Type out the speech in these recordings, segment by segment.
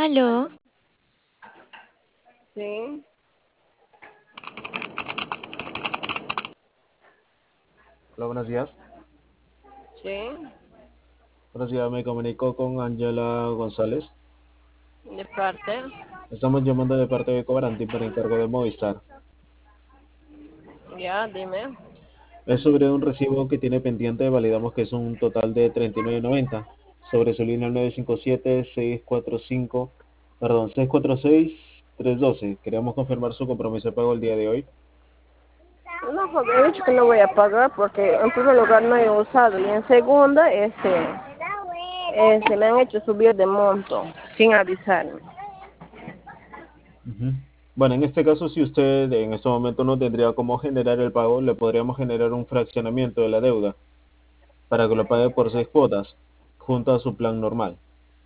Aló, Sí, Hola, buenos días. sí, Buenos días, me comunico con Ángela González. de parte. Estamos llamando de parte de Cobranti por encargo de Movistar. Ya, dime. Es sobre un recibo que tiene pendiente, validamos que es un total de 39.90 sobre su línea 957-645, perdón, 646-312. Queríamos confirmar su compromiso de pago el día de hoy. No, porque he dicho que no voy a pagar porque en primer lugar no he usado y en segunda, me han hecho subir de monto sin avisarme. Ujú. Bueno, en este caso, si usted en este momento no tendría cómo generar el pago, le podríamos generar un fraccionamiento de la deuda para que lo pague por 6 cuotas, junto a su plan normal.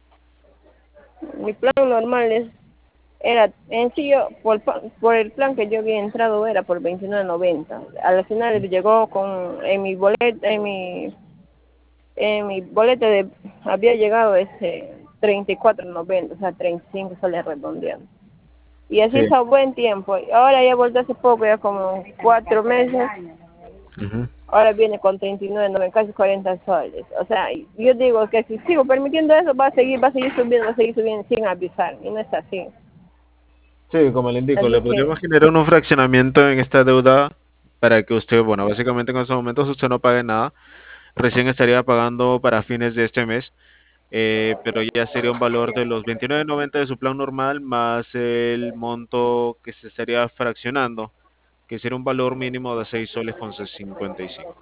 Mi plan normal era, en sí, por el plan que yo había entrado era por 29.90. Al final llegó en mi boleta, en mi boleta había llegado ese 34.90, o sea, 35 soles redondeando. Y así Sí. hizo buen tiempo. Y ahora ya vuelto hace poco, ya como 4 meses. Ujú. Ahora viene con 39.90, casi 40 soles. O sea, yo digo que si sigo permitiendo eso, va a seguir subiendo, va a seguir subiendo sin avisar. Y no es así. Sí, como le indico, Así le que, podríamos generar un fraccionamiento en esta deuda para que usted, bueno, básicamente en estos momentos usted no pague nada, recién estaría pagando para fines de este mes, pero ya sería un valor de los 29.90 de su plan normal más el monto que se estaría fraccionando, que sería un valor mínimo de 6 soles con 55.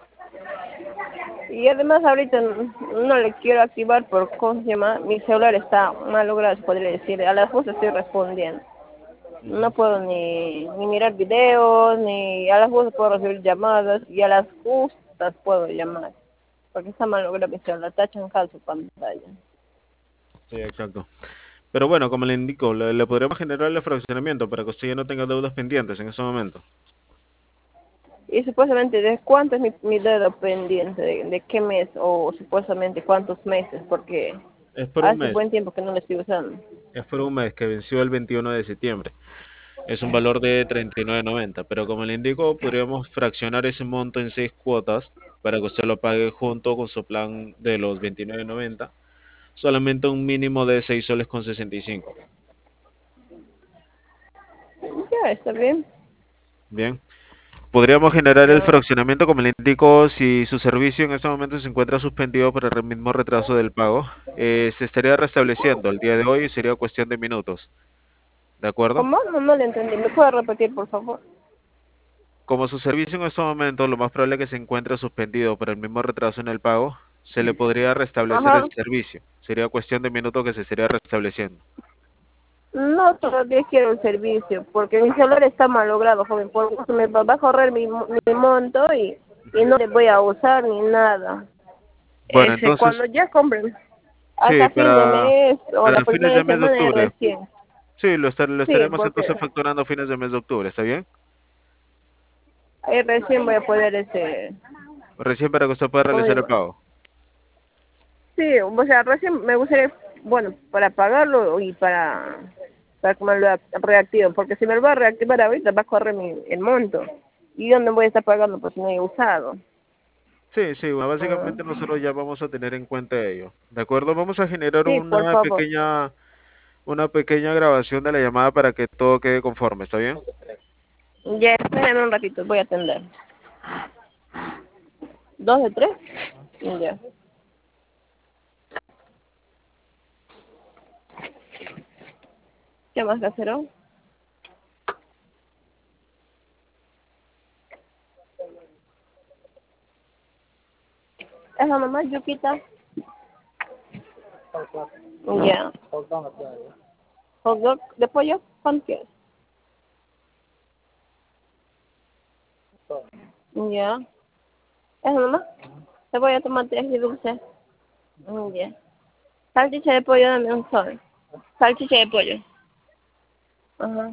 y además ahorita no le quiero activar por, ¿cómo se llama? Mi celular está mal logrado, se podría decir. A las justas estoy respondiendo. No Ujú. puedo ni mirar videos, ni a las justas puedo recibir llamadas, y a las justas puedo llamar. Porque está mal logrado mi celular, está chancado su pantalla. Sí, exacto. Pero bueno, como le indico, le podríamos generar el fraccionamiento para que usted ya no tenga deudas pendientes en este momento. Y supuestamente, ¿de cuánto es mi deuda pendiente? ¿De qué mes? O supuestamente cuántos meses, porque Es por un hace mes. buen tiempo que no lo estoy usando. Es por un mes que venció el 21 de septiembre. Es un valor de 39.90, pero como le indico, podríamos fraccionar ese monto en 6 cuotas para que usted lo pague junto con su plan de los 29.90, solamente un mínimo de 6 soles con 65. Ya, está bien. Bien, podríamos generar el Ya. fraccionamiento, como le indico, si su servicio en este momento se encuentra suspendido por el mismo retraso del pago, se estaría restableciendo el día de hoy y sería cuestión de minutos, ¿de acuerdo? ¿Cómo? No, no le entendí. ¿Me puede repetir, por favor? Como su servicio en estos momentos lo más probable es que se encuentre suspendido por el mismo retraso en el pago, se le podría restablecer el Ajá. servicio. Sería cuestión de minutos que se estaría restableciendo. No, todavía quiero el servicio, porque mi celular está malogrado, joven. Por gusto me va a correr mi monto y Ujú. no le voy a usar ni nada. Bueno, entonces, Cuando ya compren, sí, hasta fin de mes o la para fines de primera mes de semana octubre. recién. Sí, lo Sí, estaremos porque entonces facturando a fines de mes de octubre, ¿está bien? ahí recién voy a poder, Recién para que usted pueda ¿cómo realizar el digo? pago. Sí, o sea, recién me gustaría, bueno, para pagarlo y para que me lo reactiven, porque si me lo va a reactivar ahorita va a correr el monto. ¿Y dónde voy a estar pagando? Pues no he usado. Sí, sí, bueno, Ah, básicamente nosotros ya vamos a tener en cuenta ello. ¿De acuerdo? Vamos a generar sí, por favor. una pequeña grabación de la llamada para que todo quede conforme, ¿está bien? Ya, espérame un ratito, voy a atender. ¿Dos de tres? Ya. ¿Qué más, casero? ¿Es la mamá, Yuquita? Ya. ¿Hot dog de pollo? ¿Cuánto quieres? Ya. ¿Es la mamá? Cebolla, tomate y dulce. Ya. Salchicha de pollo, dame un sol. Salchicha de pollo. Ajá.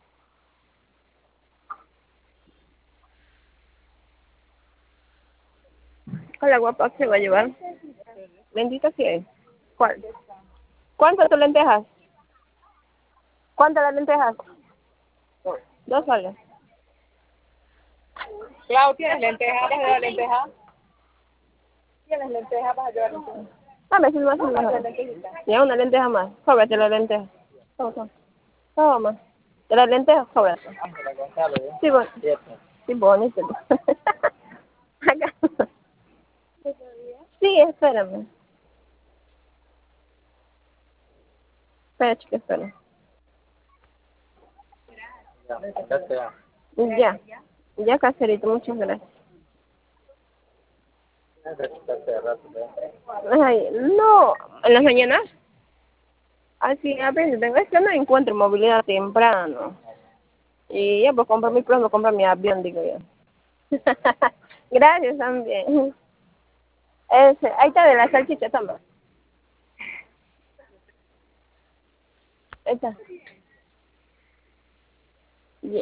Hola, guapa, ¿qué va a llevar? Bendita sí hay. ¿Cuál? ¿Cuántas son lentejas? ¿Cuántas las lentejas? 2 soles. Clau, ¿tienes lentejas? ¿Vas a llevar lentejas? ¿Tienes lentejas? ¿Vas a llevar lentejas? Dame, si no vas a hacer ya una lenteja más. Cóbrate la lenteja. Toma. Toma. De las lentejas, cóbrate. Sí, bueno. Sí, bonito. Acá. Sí, espérame. Espera, chica, espera. Ya. Ya, caserito, muchas gracias. Ay, no, en las mañanas. Así, a veces tengo, es que no encuentro movilidad temprano. Y ya, pues compro mi pronto, compro mi avión, digo yo. Gracias también. Ahí está de la salchicha, toma. Ahí está. Y,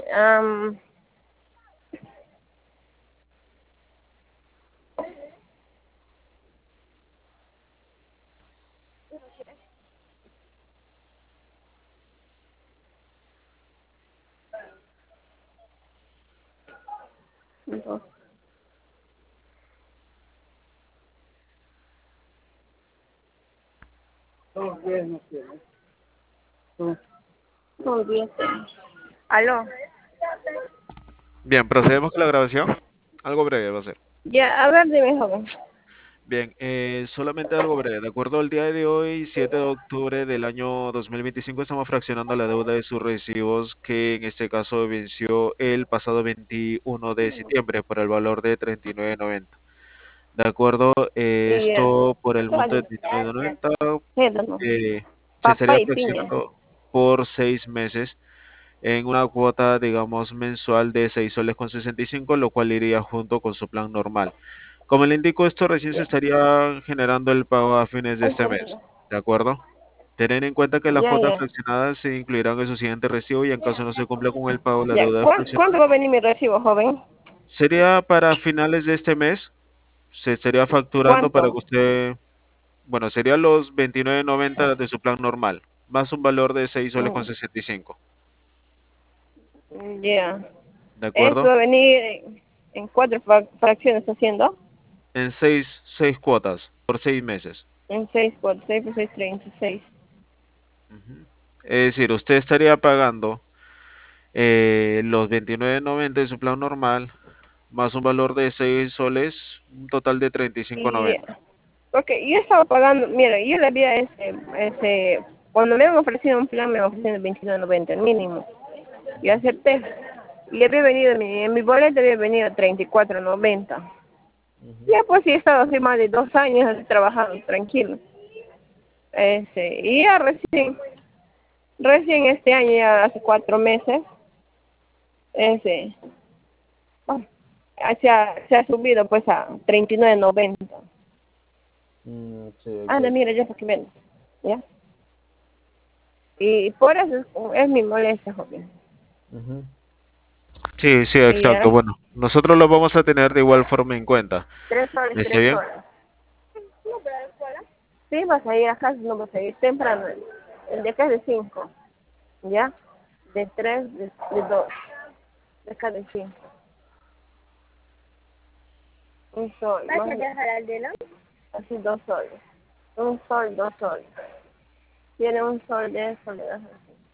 no, no, bien. Aló. Bien, procedemos con la grabación. Algo breve va a ser. Ya, a ver, dime, joven. Bien, solamente algo breve. De acuerdo al día de hoy, 7 de octubre del año 2025, estamos fraccionando la deuda de sus recibos que en este caso venció el pasado 21 de septiembre por el valor de 39.90. De acuerdo, Y esto por el monto de 39.90 no. se estaría Papá y piña. fraccionando por 6 meses en una cuota, digamos, mensual de 6 soles con 65, lo cual iría junto con su plan normal. Como le indico, esto recién se estaría generando el pago a fines de Ay, este mes, ¿de acuerdo? Tener en cuenta que las ya, cuotas ya. fraccionadas se incluirán en su siguiente recibo y en caso no se cumpla con el pago, la Ya, deuda ¿cuánto fraccionada va a venir mi recibo, joven? sería para finales de este mes, se estaría facturando para que ¿Cuánto? usted, bueno, serían los 29.90 de su plan normal, más un valor de 6 soles con 65, Ya. ¿de Esto acuerdo? va a venir en 4 fracciones haciendo. En seis cuotas por 6 meses. En 6 por 6 por 6, 36. Ujú. Es decir, usted estaría pagando los 29.90 de su plan normal, más un valor de 6 soles, un total de Y 35.90. porque yo estaba pagando, mira, yo le había cuando me han ofrecido un plan me han ofrecido 29.90 el mínimo. Y acepté. Y había venido, en mi boleto había venido 34.90. Ya pues sí he estado así más de 2 años así trabajando, tranquilo. Y ya recién este año, ya hace 4 meses, ese, oh, se ha subido pues a 39.90. Sí, Anda, exacto. mira, ya porque ven, ¿ya? Y por eso es mi molestia, joven. Ujú. Sí, sí, Y exacto. ahora, Bueno, nosotros lo vamos a tener de igual forma en cuenta. 3 soles, ¿Está 3 bien? soles. No, pero a la escuela. Sí, vas a ir a casa, no vas a ir temprano. El de acá es de 5, ¿ya? De 3, de 2, de acá de 5. Un sol. ¿Vas a dejar al de así 2 soles. Un sol, 2 soles. Tiene un sol de eso, le das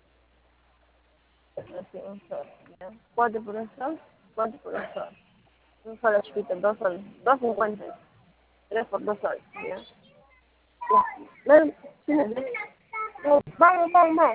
así, un sol. ¿Ya? 4 por un sol, 4 por un sol. Un sol chiquito, 2 soles. 2.50. 3 por 2 soles. ¿Ya? Ya. Ven, sí, ven. Vamos, vamos, vamos.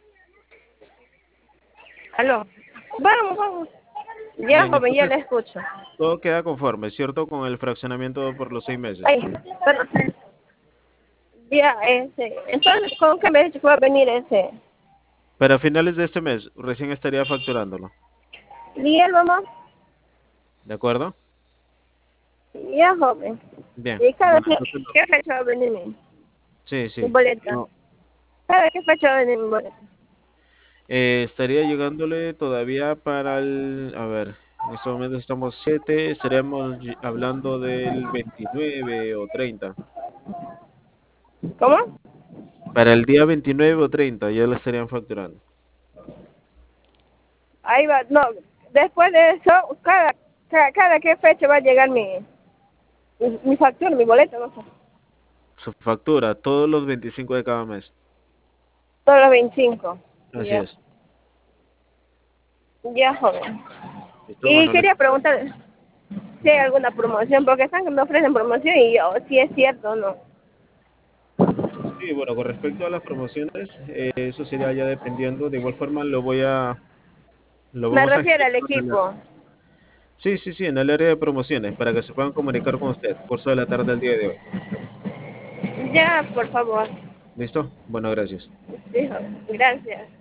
Aló. Vamos, vamos. Ya, Bien, joven, ya entonces le escucho. todo queda conforme, ¿cierto? Con el fraccionamiento por los 6 meses. Ay, perdón. Ya, entonces, ¿con qué me ha dicho que va a venir ese? Para finales de este mes, recién estaría facturándolo. ¿Y él, mamá? ¿De acuerdo? Ya, joven. Bien, ¿Y bueno, entonces qué fecha va a venir sí, mi sí. boleta? No, ¿Cada qué fecha va a venir mi boleta? estaría llegándole todavía para el, a ver, en este momento estamos 7, estaríamos hablando del 29 o 30. ¿Cómo? Para el día 29 o 30 ya lo estarían facturando. Ahí va, no, después de eso, cada qué fecha va a llegar mi factura, mi boleto, no sé. Su factura, todos los 25 de cada mes. Todos los 25. Así Ya, es. ya, joven. ¿Listo? Y Bueno, quería preguntar si hay alguna promoción, porque están que me ofrecen promoción y yo, si es cierto o no. sí, bueno, con respecto a las promociones, eso sería ya dependiendo. De igual forma, lo Me vamos a refiero escribir al en el- equipo. Sí, sí, sí, en el área de promociones, para que se puedan comunicar con usted, curso de la tarde del día de hoy. Ya, por favor. ¿Listo? Bueno, gracias. Sí, joven. Gracias.